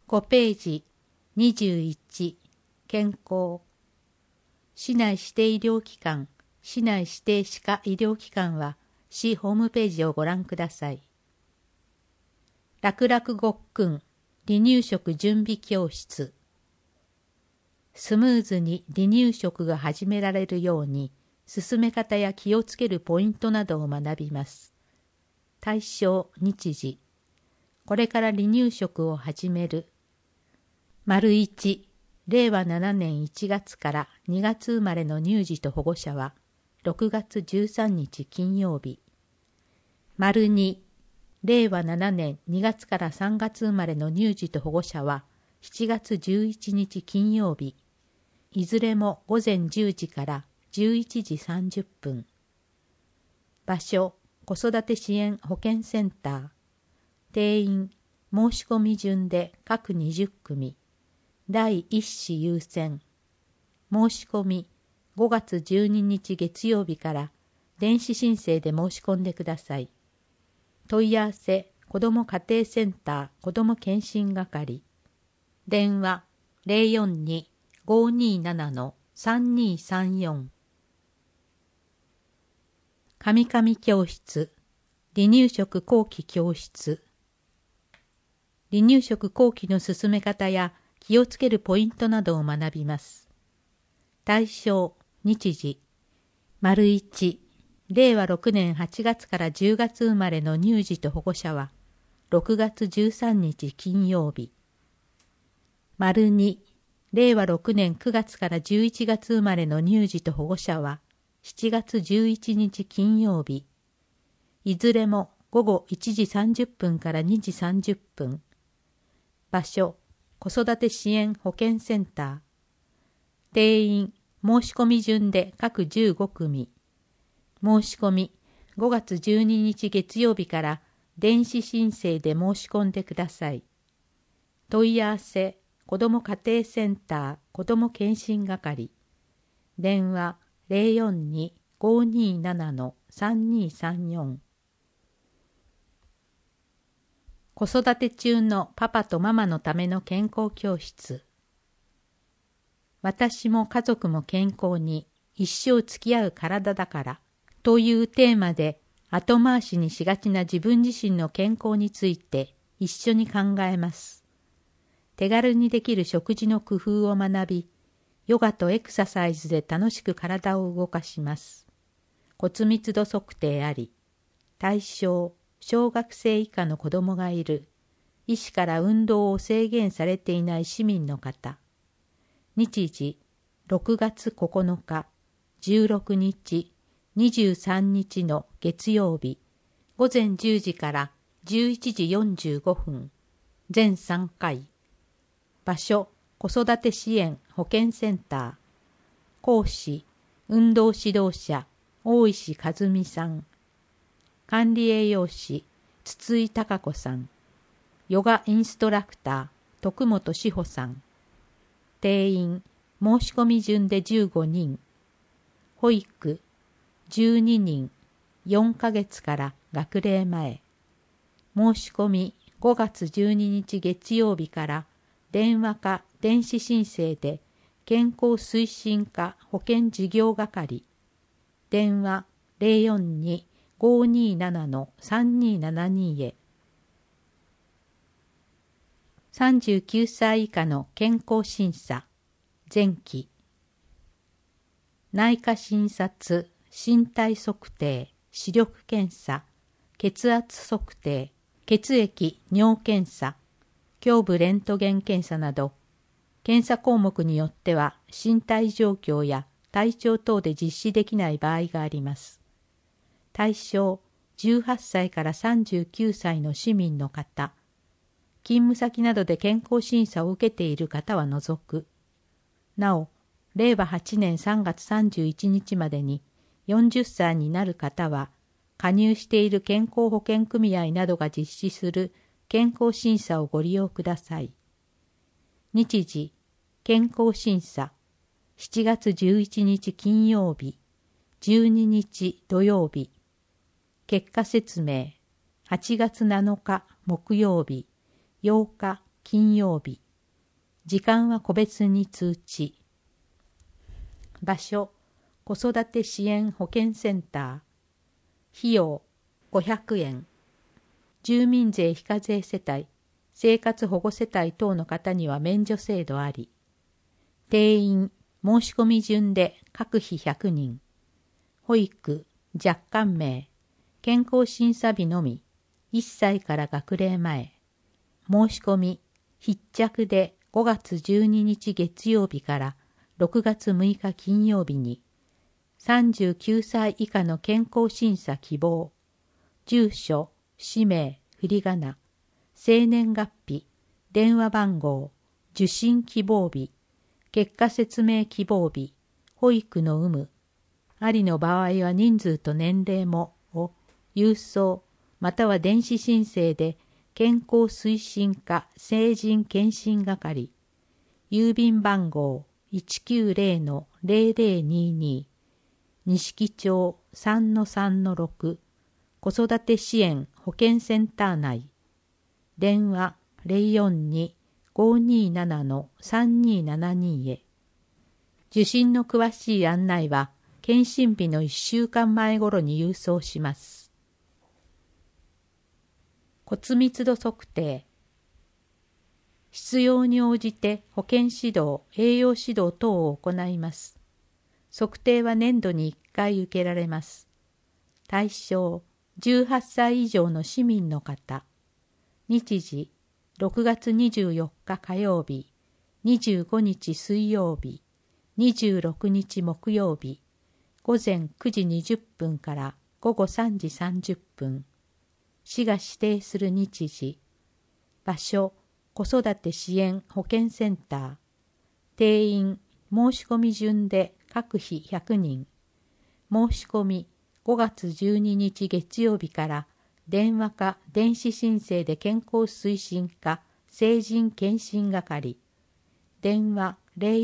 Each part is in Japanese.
5ページ21健康。市内指定医療機関、市内指定歯科医療機関は市ホームページをご覧ください。楽々ごっくん離乳食準備教室。スムーズに離乳食が始められるように進め方や気をつけるポイントなどを学びます。対象日時。これから離乳食を始める。1、令和7年1月から2月生まれの乳児と保護者は6月13日金曜日。2、令和7年2月から3月生まれの乳児と保護者は7月11日金曜日。いずれも午前10時から11時30分。場所、子育て支援保健センター。定員、申し込み順で各20組。第1子優先。申し込み、5月12日月曜日から電子申請で申し込んでください。問い合わせ、子ども家庭センター子ども健診係。電話、042-527-3234。かみかみ教室、離乳食後期教室。離乳食後期の進め方や気をつけるポイントなどを学びます。対象、日時。1、令和6年8月から10月生まれの乳児と保護者は6月13日金曜日。2、令和6年9月から11月生まれの乳児と保護者は7月11日金曜日。いずれも午後1時30分から2時30分。場所、子育て支援保健センター。定員、申し込み順で各15組。申し込み、5月12日月曜日から電子申請で申し込んでください。問い合わせ、子ども家庭センター子ども健診係。電話、042-527-3234。子育て中のパパとママのための健康教室。私も家族も健康に一生付き合う体だからというテーマで後回しにしがちな自分自身の健康について一緒に考えます。手軽にできる食事の工夫を学び、ヨガとエクササイズで楽しく体を動かします。骨密度測定あり、対象、小学生以下の子供がいる、医師から運動を制限されていない市民の方。日時、6月9日、16日、23日の月曜日、午前10時から11時45分、全3回。場所、子育て支援保健センター。講師、運動指導者、大石和美さん。管理栄養士、筒井孝子さん。ヨガインストラクター、徳本志保さん。定員、申し込み順で15人。保育、12人、4ヶ月から学齢前。申し込み、5月12日月曜日から電話か電子申請で健康推進課保健事業係。電話042-527-3272へ。39歳以下の健康審査、前期。内科診察、身体測定、視力検査、血圧測定、血液、尿検査、胸部レントゲン検査など、検査項目によっては身体状況や体調等で実施できない場合があります。対象、18歳から39歳の市民の方、勤務先などで健康審査を受けている方は除く。なお、令和8年3月31日までに40歳になる方は、加入している健康保険組合などが実施する健康審査をご利用ください。日時、健康審査、7月11日金曜日、12日土曜日。結果説明、8月7日木曜日、8日金曜日。時間は個別に通知。場所、子育て支援保健センター。費用、500円。住民税非課税世帯、生活保護世帯等の方には免除制度あり。定員、申し込み順で各日100人。保育、若干名、健康審査日のみ、1歳から学齢前。申し込み、必着で5月12日月曜日から6月6日金曜日に、39歳以下の健康審査希望、住所、氏名、振り仮名、生年月日、電話番号、受診希望日、結果説明希望日、保育の有無、ありの場合は人数と年齢もを郵送または電子申請で健康推進課成人検診係、郵便番号 190-0022 錦町 3-3-6 子育て支援保健センター内、電話 042-527-3272 へ。受診の詳しい案内は検診日の1週間前頃に郵送します。骨密度測定。必要に応じて保健指導、栄養指導等を行います。測定は年度に1回受けられます。対象、18歳以上の市民の方。日時、6月24日火曜日、25日水曜日、26日木曜日、午前9時20分から午後3時30分。市が指定する日時。場所、子育て支援保健センター。定員、申し込み順で各日100人。申し込み、5月12日月曜日から電話か電子申請で健康推進課成人検診係。電話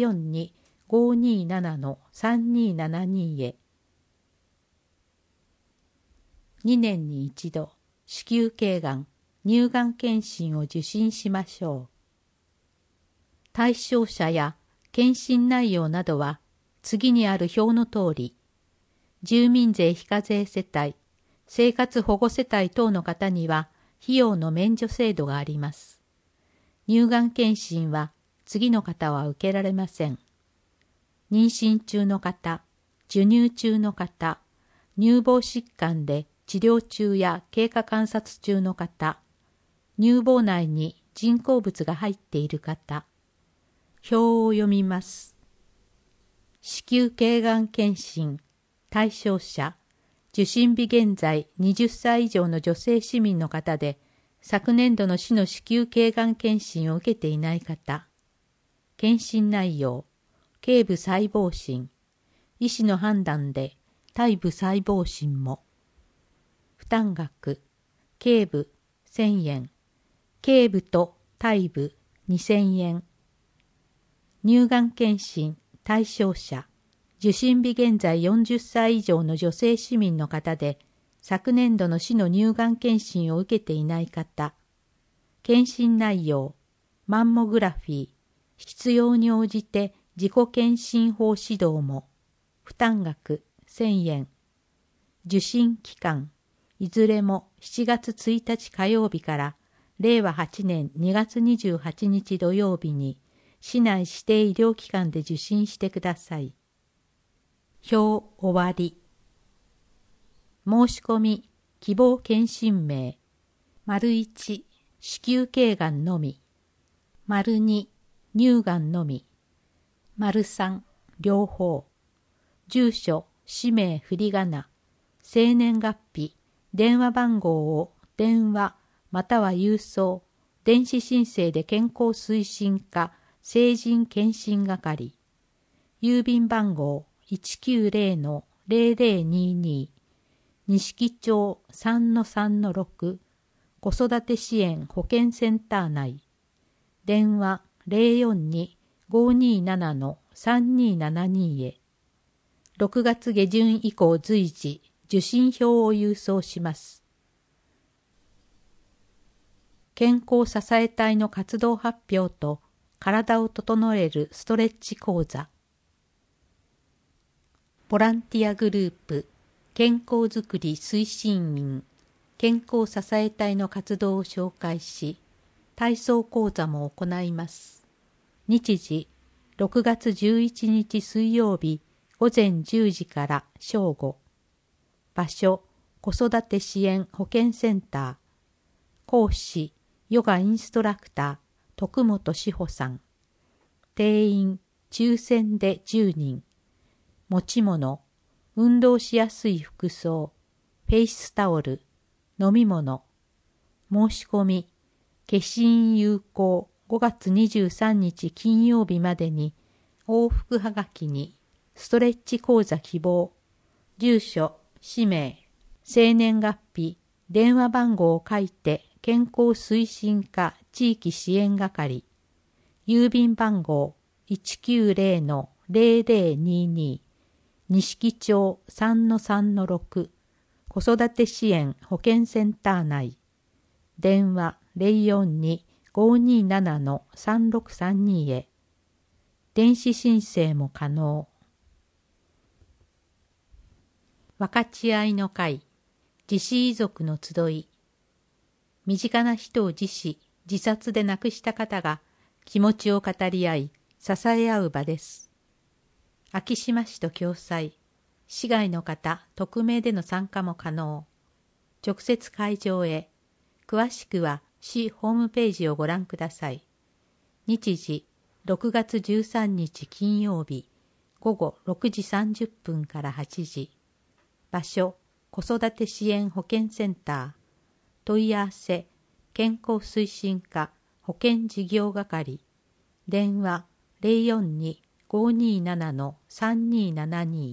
042-527-3272 へ。2年に一度、子宮頸がん、乳がん検診を受診しましょう。対象者や検診内容などは次にある表の通り、住民税非課税世帯、生活保護世帯等の方には費用の免除制度があります。乳がん検診は次の方は受けられません。妊娠中の方、授乳中の方、乳房疾患で治療中や経過観察中の方、乳房内に人工物が入っている方。表を読みます。子宮頸がん検診、対象者、受診日現在20歳以上の女性市民の方で、昨年度の市の子宮頸がん検診を受けていない方。検診内容、頸部細胞診、医師の判断で体部細胞診も。負担額、頸部1000円、頸部と体部2000円。乳がん検診対象者、受診日現在40歳以上の女性市民の方で、昨年度の市の乳がん検診を受けていない方。検診内容、マンモグラフィー、必要に応じて自己検診法指導も。負担額1000円。受診期間、いずれも7月1日火曜日から令和8年2月28日土曜日に市内指定医療機関で受診してください。表終わり。申し込み、希望検診名。1、子宮頸がんのみ。2、乳がんのみ。3、両方。住所、氏名振り仮名、生年月日、電話番号を電話または郵送、電子申請で健康推進課成人検診係。郵便番号 190-0022 錦町 3-3-6 子育て支援保健センター内。電話 042-527-3272 へ。6月下旬以降随時受診票を郵送します。 健康支え隊の活動発表と体を整えるストレッチ講座。ボランティアグループ健康づくり推進員健康支え隊の活動を紹介し、体操講座も行います。日時6月11日水曜日午前10時から正午。場所子育て支援保健センター。講師ヨガインストラクター徳本志保さん。定員抽選で10人。持ち物、運動しやすい服装、フェイスタオル、飲み物。申し込み、消印有効5月23日金曜日までに往復はがきにストレッチ講座希望、住所、氏名、生年月日、電話番号を書いて健康推進課地域支援係、郵便番号 190-0022 錦町 3-3-6 子育て支援保健センター内。電話 042-527-3632 へ。電子申請も可能。分かち合いの会、自死遺族の集い。身近な人を自死、自殺で亡くした方が気持ちを語り合い、支え合う場です。昭島市と共催、市外の方、匿名での参加も可能。直接会場へ。詳しくは市ホームページをご覧ください。日時、6月13日金曜日、午後6時30分から8時。場所、子育て支援保健センター。問い合わせ、健康推進課保健事業係。電話、042-527-3272。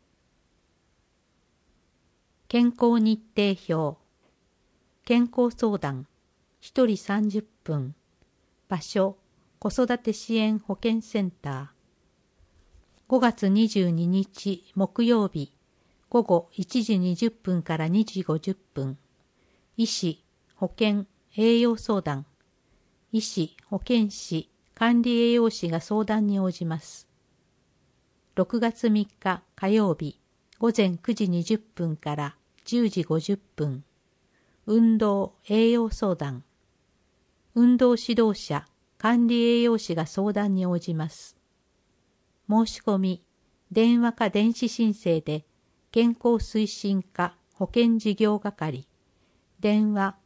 健康日程表。健康相談、1人30分。場所、子育て支援保健センター。5月22日木曜日、午後1時20分から2時50分。医師、保健、栄養相談。医師、保健師、管理栄養士が相談に応じます。6月3日火曜日、午前9時20分から10時50分。運動・栄養相談。運動指導者、管理栄養士が相談に応じます。申し込み、電話か電子申請で、健康推進課保健事業係。電話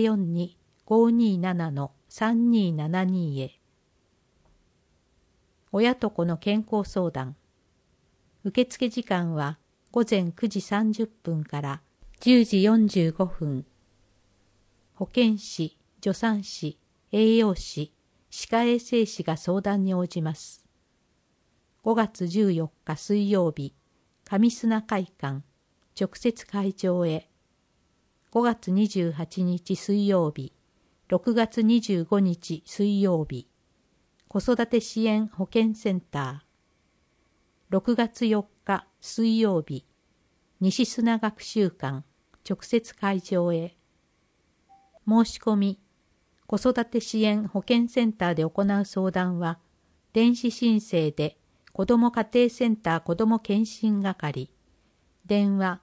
042-527-3272 へ。親と子の健康相談。受付時間は午前9時30分から10時45分。保健師、助産師、栄養士、歯科衛生士が相談に応じます。5月14日水曜日、上砂会館、直接会場へ。5月28日水曜日、6月25日水曜日、子育て支援保健センター。6月4日水曜日、西砂学習館、直接会場へ。申し込み、子育て支援保健センターで行う相談は、電子申請で子ども家庭センター子ども検診係。電話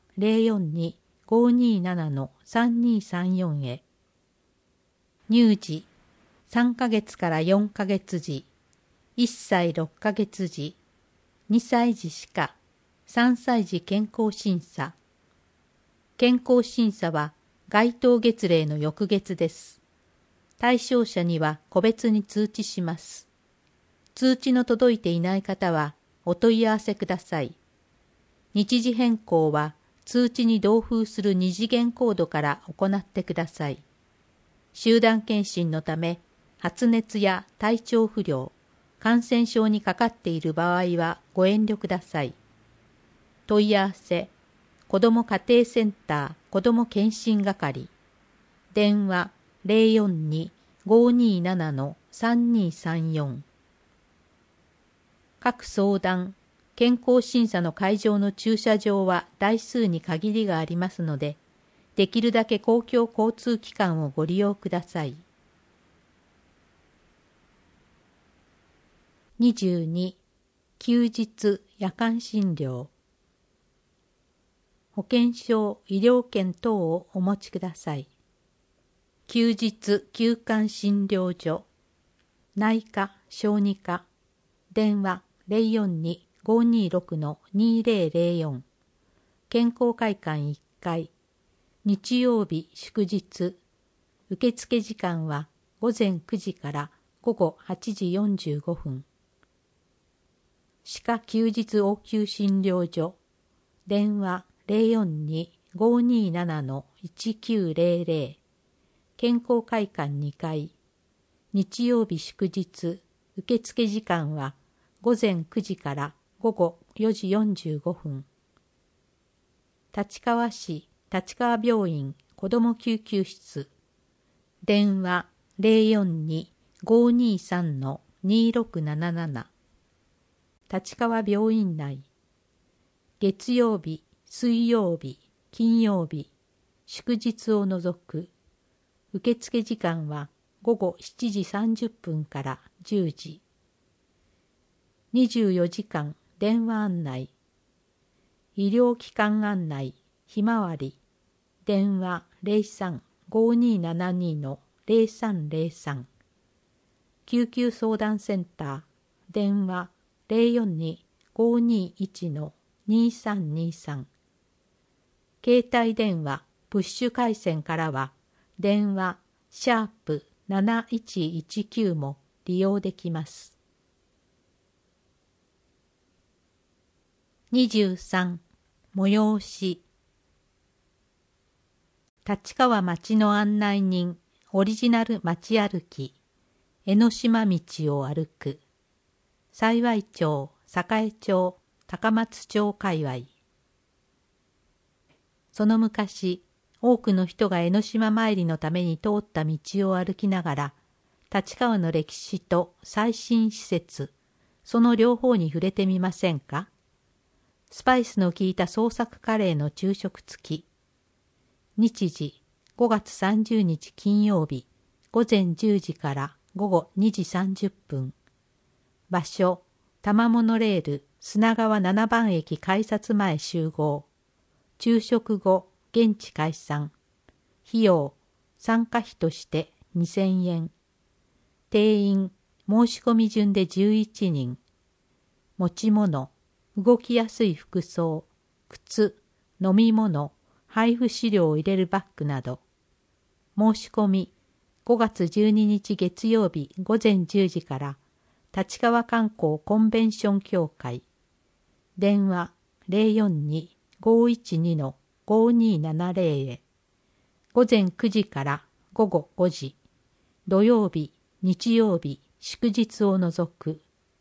042-527-3234 へ。乳児、3ヶ月から4ヶ月児、1歳6ヶ月児、2歳児歯科、3歳児健康審査。健康審査は該当月齢の翌月です。対象者には個別に通知します。通知の届いていない方はお問い合わせください。日時変更は通知に同封する二次元コードから行ってください。集団検診のため、発熱や体調不良、感染症にかかっている場合はご遠慮ください。問い合わせ、子ども家庭センター子ども検診係。電話042-527-3234。各相談、健康審査の会場の駐車場は台数に限りがありますので、できるだけ公共交通機関をご利用ください。 22、休日夜間診療。保険証、医療券等をお持ちください。休日休館診療所。内科、小児科。電話042-526-2004。健康会館1階。日曜日祝日。受付時間は午前9時から午後8時45分。歯科休日応急診療所。電話042-527-1900。健康会館2階。日曜日祝日。受付時間は午前9時から午後4時45分。立川市立川病院子ども救急室。電話042-523-2677。立川病院内。月曜日、水曜日、金曜日、祝日を除く。受付時間は午後7時30分から10時。24時間電話案内。医療機関案内、ひまわり。電話03-5272-0303。救急相談センター。電話042-521-2323。携帯電話プッシュ回線からは電話#7119も利用できます。23、催し。立川町の案内人オリジナル町歩き。江ノ島道を歩く。幸町、栄町、高松町界隈。その昔、多くの人が江ノ島参りのために通った道を歩きながら、立川の歴史と最新施設、その両方に触れてみませんか？スパイスの効いた創作カレーの昼食付き。日時、5月30日金曜日、午前10時から午後2時30分。場所、多摩モノレール砂川7番駅改札前集合。昼食後、現地解散。費用、参加費として2000円。定員、申し込み順で11人。持ち物、動きやすい服装、靴、飲み物、配布資料を入れるバッグなど。申し込み、5月12日月曜日午前10時から立川観光コンベンション協会。電話042-512-5270へ。午前9時から午後5時。土曜日、日曜日、祝日を除く。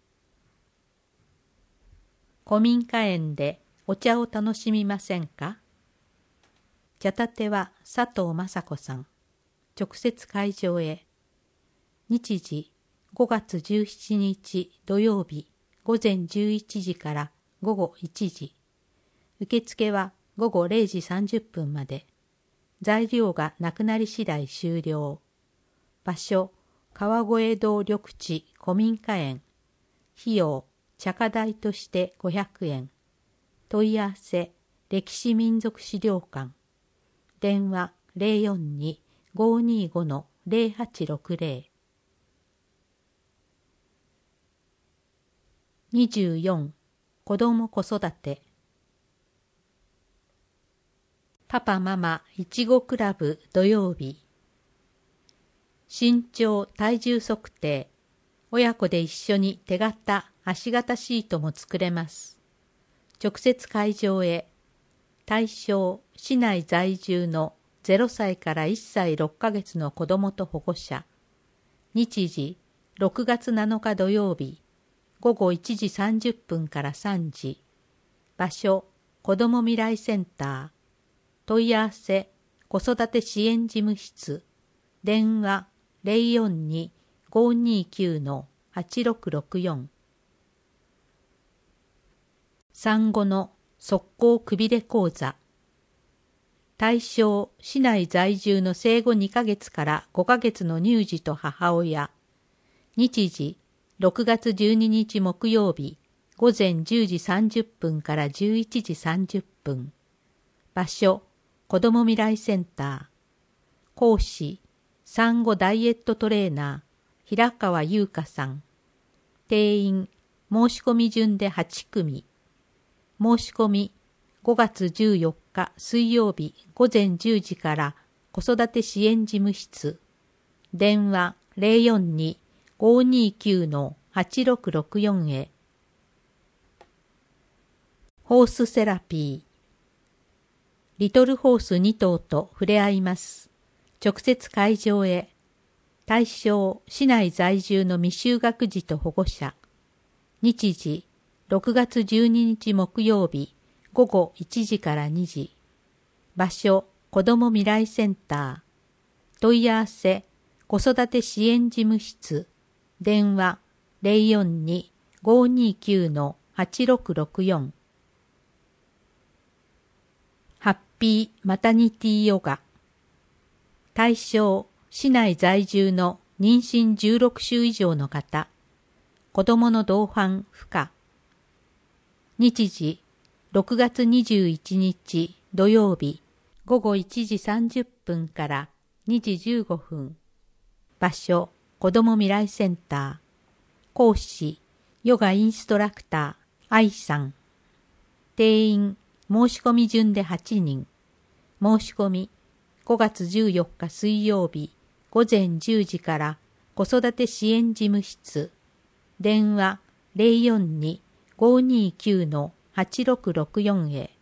古民家園でお茶を楽しみませんか？茶立ては佐藤雅子さん。直接会場へ。日時5月17日土曜日午前11時から午後1時。受付は午後0時30分まで。材料がなくなり次第終了。場所、川越堂緑地古民家園。費用、茶花代として500円。問い合わせ、歴史民族資料館。電話042-525-0860。24、子ども子育て。パパママいちごクラブ土曜日。身長体重測定。親子で一緒に手形足型シートも作れます。直接会場へ。対象、市内在住の0歳から1歳6ヶ月の子どもと保護者。日時、6月7日土曜日、午後1時30分から3時。場所、子ども未来センター。問い合わせ、子育て支援事務室。電話、042-529-8664。産後の速攻くびれ講座。対象、市内在住の生後2ヶ月から5ヶ月の乳児と母親。日時、 6月12日木曜日午前10時30分から11時30分。場所、子ども未来センター。講師、産後ダイエットトレーナー、平川優香さん。定員、申し込み順で8組。申し込み、5月14日水曜日午前10時から子育て支援事務室。電話042-529-8664へ。ホースセラピー。リトルホース2頭と触れ合います。直接会場へ。対象、市内在住の未就学児と保護者。日時、6月12日木曜日、午後1時から2時。場所、子ども未来センター。問い合わせ、子育て支援事務室。電話、042-529-8664。ハッピーマタニティヨガ。対象、市内在住の妊娠16週以上の方。子供の同伴不可。日時、6月21日土曜日、午後1時30分から2時15分。場所、子ども未来センター。講師、ヨガインストラクター、愛さん。定員、申し込み順で8人。申し込み、5月14日水曜日、午前10時から子育て支援事務室。電話042-529-8664へ。